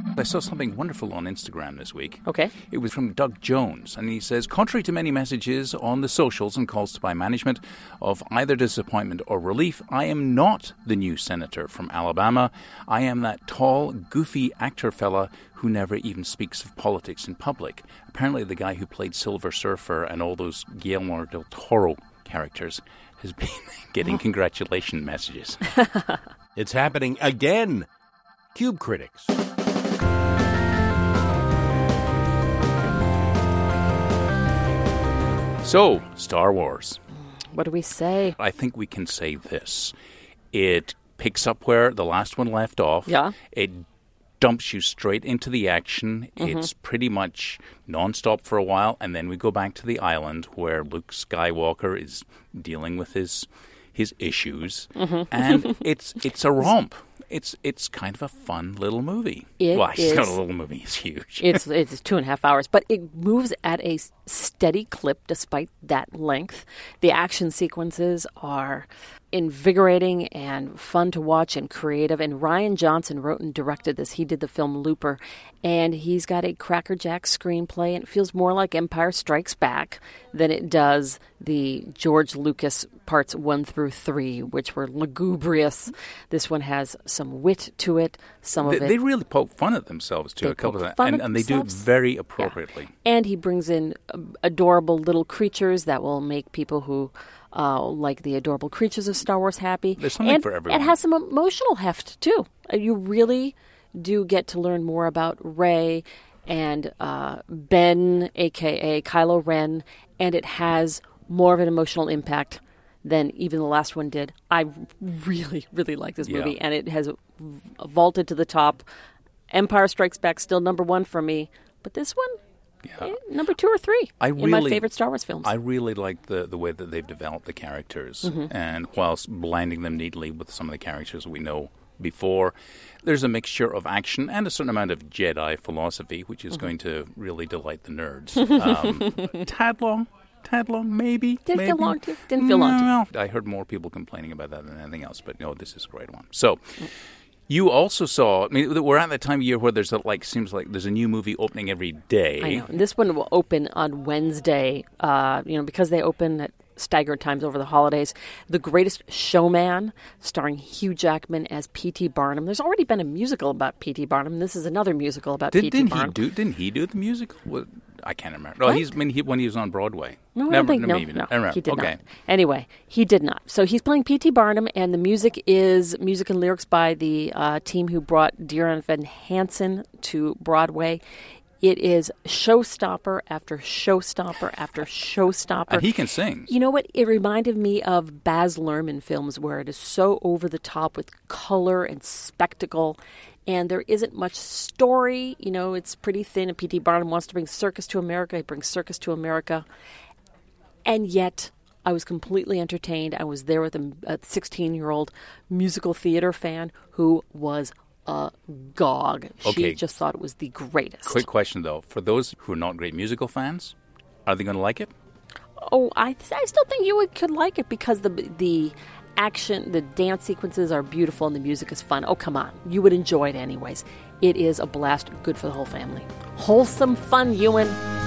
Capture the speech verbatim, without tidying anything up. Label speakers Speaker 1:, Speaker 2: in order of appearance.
Speaker 1: I saw something wonderful on Instagram this week.
Speaker 2: Okay.
Speaker 1: It was from Doug Jones, and he says, contrary to many messages on the socials and calls to buy management of either disappointment or relief, I am not the new senator from Alabama. I am that tall, goofy actor fella who never even speaks of politics in public. Apparently the guy who played Silver Surfer and all those Guillermo del Toro characters has been getting congratulation messages.
Speaker 3: It's happening again. Cube Critics.
Speaker 1: So, Star Wars.
Speaker 2: What do we say?
Speaker 1: I think we can say this. It picks up where the last one left off.
Speaker 2: Yeah.
Speaker 1: It dumps you straight into the action. Mm-hmm. It's pretty much nonstop for a while, and then we go back to the island where Luke Skywalker is dealing with his his issues, mm-hmm. and it's it's a romp. It's it's kind of a fun little movie.
Speaker 2: It
Speaker 1: well,
Speaker 2: is.
Speaker 1: It's not a little movie. It's huge.
Speaker 2: it's it's two and a half hours, but it moves at a steady clip despite that length. The action sequences are invigorating and fun to watch and creative. And Rian Johnson wrote and directed this. He did the film Looper, and he's got a crackerjack screenplay, and it feels more like Empire Strikes Back than it does the George Lucas parts one through three, which were lugubrious. This one has some wit to it. Some
Speaker 1: they,
Speaker 2: of it
Speaker 1: they really poke fun at themselves too.
Speaker 2: They
Speaker 1: a couple
Speaker 2: poke
Speaker 1: of
Speaker 2: fun
Speaker 1: and,
Speaker 2: at
Speaker 1: and they do it
Speaker 2: themselves.
Speaker 1: very appropriately.
Speaker 2: Yeah. And he brings in adorable little creatures that will make people who uh, like the adorable creatures of Star Wars happy.
Speaker 1: There's something
Speaker 2: and
Speaker 1: for everyone.
Speaker 2: It has some emotional heft too. You really do get to learn more about Rey and uh, Ben, a k a. Kylo Ren, and it has more of an emotional impact than even the last one did. I really, really like this movie,
Speaker 1: Yeah.
Speaker 2: and it has vaulted to the top. Empire Strikes Back still number one for me, but this one,
Speaker 1: Yeah.
Speaker 2: eh, number two or three
Speaker 1: I
Speaker 2: in
Speaker 1: really,
Speaker 2: my favorite Star Wars films.
Speaker 1: I really like the, the way that they've developed the characters,
Speaker 2: Mm-hmm.
Speaker 1: and whilst blending them neatly with some of the characters we know before, there's a mixture of action and a certain amount of Jedi philosophy, which is
Speaker 2: Mm-hmm.
Speaker 1: going to really delight the nerds. Um, tad long, tad long, maybe.
Speaker 2: Didn't
Speaker 1: maybe.
Speaker 2: feel long to Didn't feel long to
Speaker 1: Well, I heard more people complaining about that than anything else, but no, this is a great one. So, you also saw, I mean, we're at that time of year where there's a, like, seems like there's a new movie opening every day.
Speaker 2: I know. And this one will open on Wednesday, uh, you know, because they open at staggered times over the holidays. The Greatest Showman, starring Hugh Jackman as P T. Barnum. There's already been a musical about P T. Barnum. This is another musical about
Speaker 1: Did,
Speaker 2: P T.
Speaker 1: didn't
Speaker 2: Barnum.
Speaker 1: he do? Didn't he do the musical? What, I can't remember. No,
Speaker 2: What?
Speaker 1: he's I mean, he, when he was on Broadway.
Speaker 2: No, I
Speaker 1: Never,
Speaker 2: don't think, no,
Speaker 1: maybe
Speaker 2: no,
Speaker 1: not. I remember.
Speaker 2: he did
Speaker 1: okay.
Speaker 2: not. Anyway, he did not. So he's playing P T. Barnum, and the music is music and lyrics by the uh, team who brought Dear Evan Hansen to Broadway. It is showstopper after showstopper after showstopper.
Speaker 1: And he can sing.
Speaker 2: You know what? It reminded me of Baz Luhrmann films where it is so over the top with color and spectacle, and there isn't much story. You know, it's pretty thin, and P T. Barnum wants to bring circus to America. He brings circus to America. And yet, I was completely entertained. I was there with a sixteen-year-old musical theater fan who was agog. She
Speaker 1: Okay.
Speaker 2: just thought it was the greatest.
Speaker 1: Quick question, though. For those who are not great musical fans, are they going to like it?
Speaker 2: Oh, I, I still think you would, could like it because the the action, the dance sequences are beautiful and the music is fun. Oh, come on. You would enjoy it anyways. It is a blast. Good for the whole family. Wholesome fun, Ewan.